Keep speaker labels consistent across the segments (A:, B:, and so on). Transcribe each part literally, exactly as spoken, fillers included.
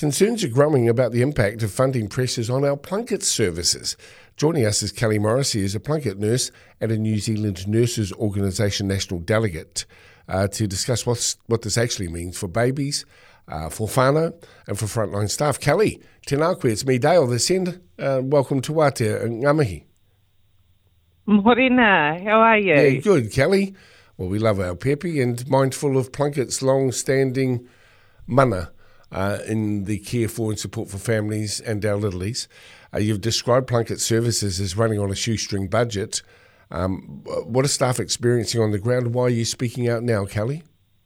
A: concerns are growing about the impact of funding pressures on our Plunket services. Joining us is Kelly Morrissey, who's a Plunket nurse and a New Zealand Nurses Organisation national delegate, uh, to discuss what's, what this actually means for babies, uh, for whānau and for frontline staff. Kelly, tēnā koe, it's me, Dale, the send. Uh, welcome to Wātea Ngāmihi.
B: Morena, how are you?
A: Yeah, good, Kelly. Well, we love our pepe and mindful of Plunket's long-standing mana uh, in the care for and support for families and our littlies. Uh, you've described Plunket services as running on a shoestring budget. Um, what are staff experiencing on the ground? Why are you speaking out now, Kelly?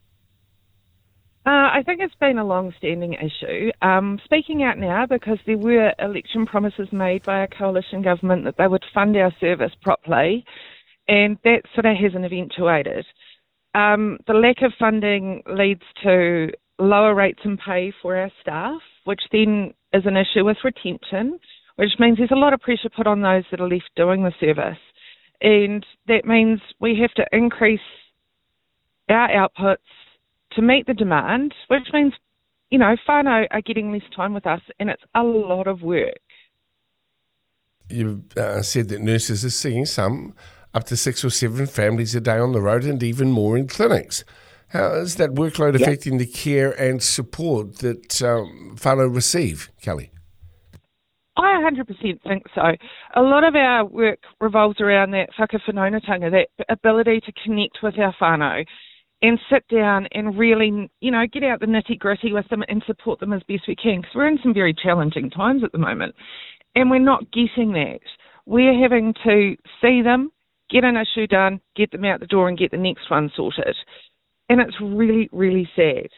B: Uh, I think it's been a long-standing issue. Um, speaking out now because there were election promises made by a coalition government that they would fund our service properly, and that sort of hasn't eventuated. Um, the lack of funding leads to lower rates in pay for our staff, which then is an issue with retention, which means there's a lot of pressure put on those that are left doing the service. And that means we have to increase our outputs to meet the demand, which means, you know, whānau are getting less time with us, and it's a lot of work.
A: You've uh, said that nurses are seeing some up to six or seven families a day on the road and even more in clinics. How is that workload yep. affecting the care and support that um, whānau receive, Kelly?
B: I one hundred percent think so. A lot of our work revolves around that whakawhanaungatanga, that ability to connect with our whānau and sit down and really, you know, get out the nitty-gritty with them and support them as best we can, because we're in some very challenging times at the moment, and we're not getting that. We're having to see them, get an issue done, get them out the door and get the next one sorted. And it's really, really sad.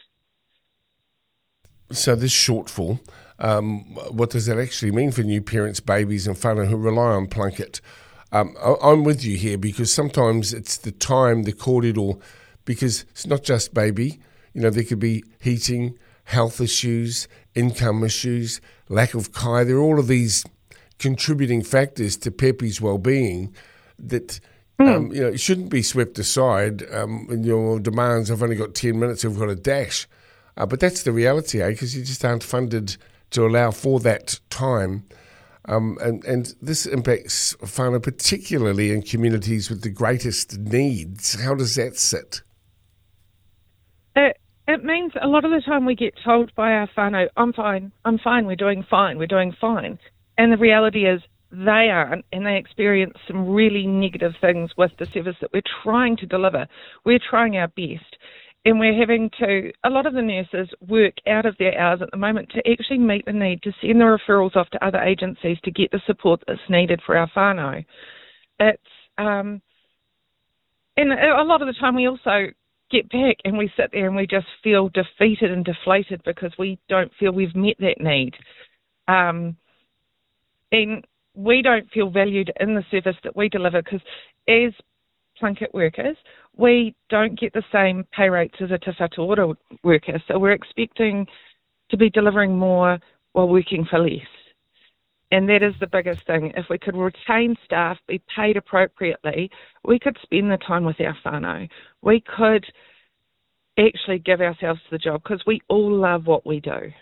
A: So this shortfall, um, what does that actually mean for new parents, babies and whānau who rely on Plunket? Um, I'm with you here because sometimes it's the time, the corridor, because it's not just baby. You know, there could be heating, health issues, income issues, lack of kai. There are all of these contributing factors to Pepe's well-being that mm. um, you know shouldn't be swept aside. Um, and your demands, I've only got ten minutes, I've got a dash. Uh, but that's the reality, eh? Because you just aren't funded to allow for that time. Um, and, and this impacts whānau particularly in communities with the greatest needs. How does that sit?
B: It, it means a lot of the time we get told by our whānau, I'm fine, I'm fine, we're doing fine, we're doing fine. And the reality is they aren't, and they experience some really negative things with the service that we're trying to deliver. We're trying our best. And we're having to, a lot of the nurses work out of their hours at the moment to actually meet the need to send the referrals off to other agencies to get the support that's needed for our whānau. It's, um, and a lot of the time we also get back and we sit there and we just feel defeated and deflated because we don't feel we've met that need. Um, and we don't feel valued in the service that we deliver because as Plunket workers, we don't get the same pay rates as a Te Whatu Ora worker, so we're expecting to be delivering more while working for less. And that is the biggest thing. If we could retain staff, be paid appropriately, we could spend the time with our whānau. We could actually give ourselves to the job because we all love what we do.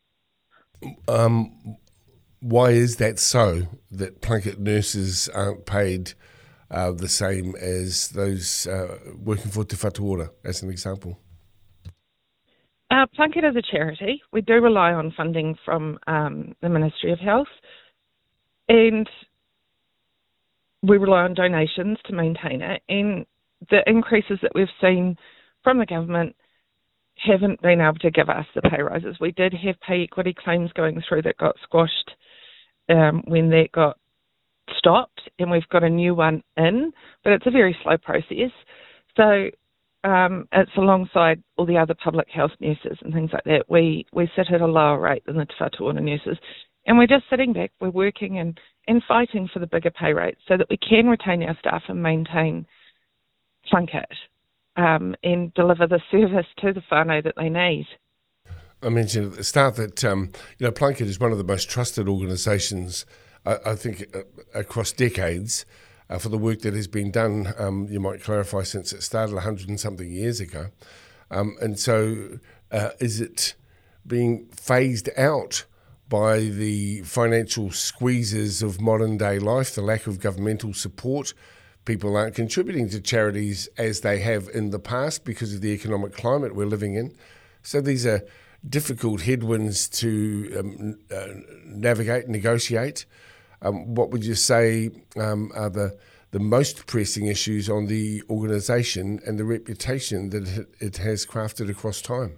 A: Um, why is that so, that Plunket nurses aren't paid Uh, the same as those uh, working for Te Whatu Ora, as an example?
B: Uh, Plunket is a charity. We do rely on funding from um, the Ministry of Health, and we rely on donations to maintain it, and the increases that we've seen from the government haven't been able to give us the pay rises. We did have pay equity claims going through that got squashed um, when that got stopped, and we've got a new one in, but it's a very slow process. So um, it's alongside all the other public health nurses and things like that. We we sit at a lower rate than the Te Whatu Ora nurses, and we're just sitting back, we're working and, and fighting for the bigger pay rates so that we can retain our staff and maintain Plunket um, and deliver the service to the whānau that they need.
A: I mentioned at the start that um, you know Plunket is one of the most trusted organisations, I, I think, uh, across decades uh, for the work that has been done. Um, you might clarify, since it started a hundred and something years ago. Um, and so, uh, is it being phased out by the financial squeezes of modern day life, the lack of governmental support. People aren't contributing to charities as they have in the past because of the economic climate we're living in. So these are difficult headwinds to um, uh, navigate, negotiate. Um, what would you say um, are the, the most pressing issues on the organisation and the reputation that it has crafted across time?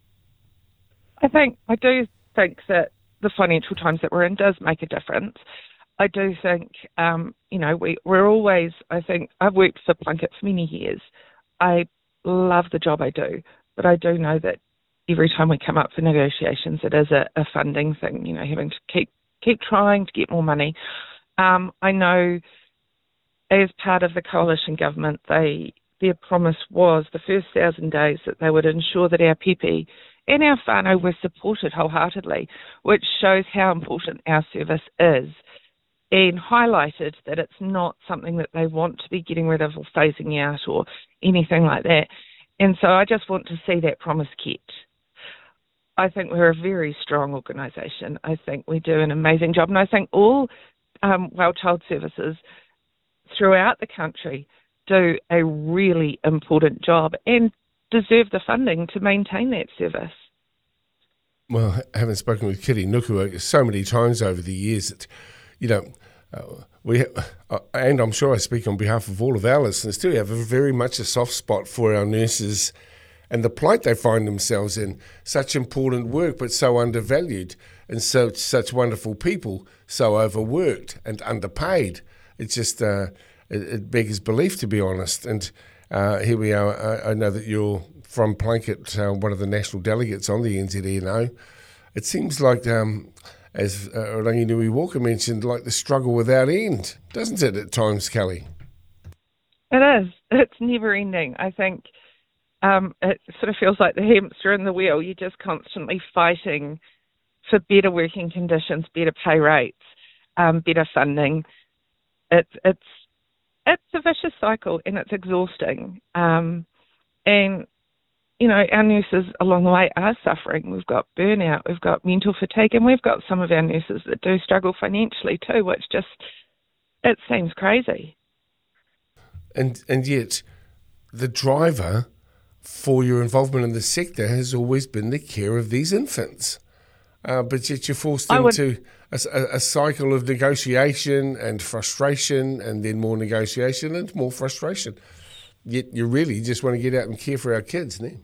B: I think, I do think that the financial times that we're in does make a difference. I do think, um, you know, we, we're always, I think, I've worked for Plunket for many years. I love the job I do, but I do know that every time we come up for negotiations, it is a, a funding thing, you know, having to keep keep trying to get more money. Um, I know as part of the coalition government, they their promise was the first thousand days that they would ensure that our pepe and our whānau were supported wholeheartedly, which shows how important our service is, and highlighted that it's not something that they want to be getting rid of or phasing out or anything like that. And so I just want to see that promise kept. I think we're a very strong organisation. I think we do an amazing job. And I think all um, Well Child services throughout the country do a really important job and deserve the funding to maintain that service.
A: Well, having spoken with Kitty Nukua so many times over the years that, you know, uh, we uh, and I'm sure I speak on behalf of all of our listeners too, have a very much a soft spot for our nurses and the plight they find themselves in. Such important work, but so undervalued, and so such wonderful people, so overworked and underpaid. It's just uh, it, it beggars belief, to be honest. And uh, here we are. I, I know that you're from Plunket, uh, one of the national delegates on the N Z E N O. It seems like, um, as uh, Ranginui Walker mentioned, like the struggle without end, doesn't it, at times, Kelly?
B: It is. It's never ending. I think um, it sort of feels like the hamster in the wheel. You're just constantly fighting for better working conditions, better pay rates, um, better funding. It's it's it's a vicious cycle, and it's exhausting. Um, and you know, our nurses along the way are suffering. We've got burnout, we've got mental fatigue, and we've got some of our nurses that do struggle financially too, which just, it seems crazy.
A: And and yet, the driver for your involvement in the sector has always been the care of these infants. Uh, but yet you're forced
B: I
A: into a, a, a cycle of negotiation and frustration, and then more negotiation and more frustration. Yet you really just want to get out and care for our kids, no?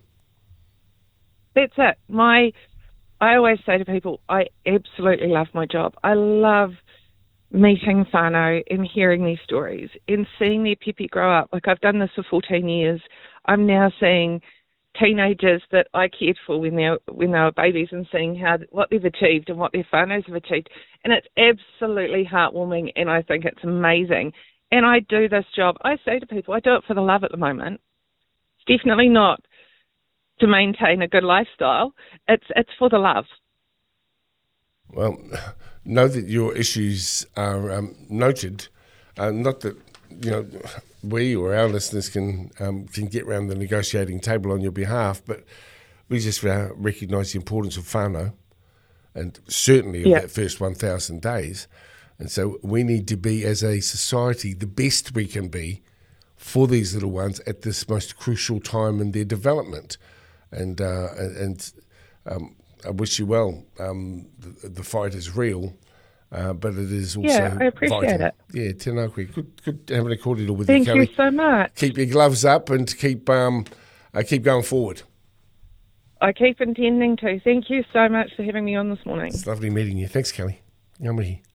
B: That's it. My, I always say to people, I absolutely love my job. I love meeting whānau and hearing these stories and seeing their pepe grow up. Like, I've done this for fourteen years. I'm now seeing teenagers that I cared for when they were, when they were babies, and seeing how what they've achieved and what their whānaus have achieved. And it's absolutely heartwarming, and I think it's amazing. And I do this job, I say to people, I do it for the love at the moment. It's definitely not to maintain a good lifestyle. It's it's for the love.
A: Well, know that your issues are um, noted. Uh, not that, you know, we or our listeners can um, can get around the negotiating table on your behalf, but we just uh, recognise the importance of whānau, and certainly of
B: yeah.
A: that first one thousand days. And so we need to be, as a society, the best we can be for these little ones at this most crucial time in their development. And uh, and um, I wish you well. Um, the, the fight is real, uh, but it is also
B: yeah, I appreciate
A: vital.
B: it.
A: Yeah, tēnā koe. Good, good having a cordial with
B: Thank
A: you, Kelly.
B: you so much.
A: Keep your gloves up and keep um, uh, keep going forward.
B: I keep intending to. Thank you so much for having me on this morning.
A: It's lovely meeting you. Thanks, Kelly. Ngā mihi.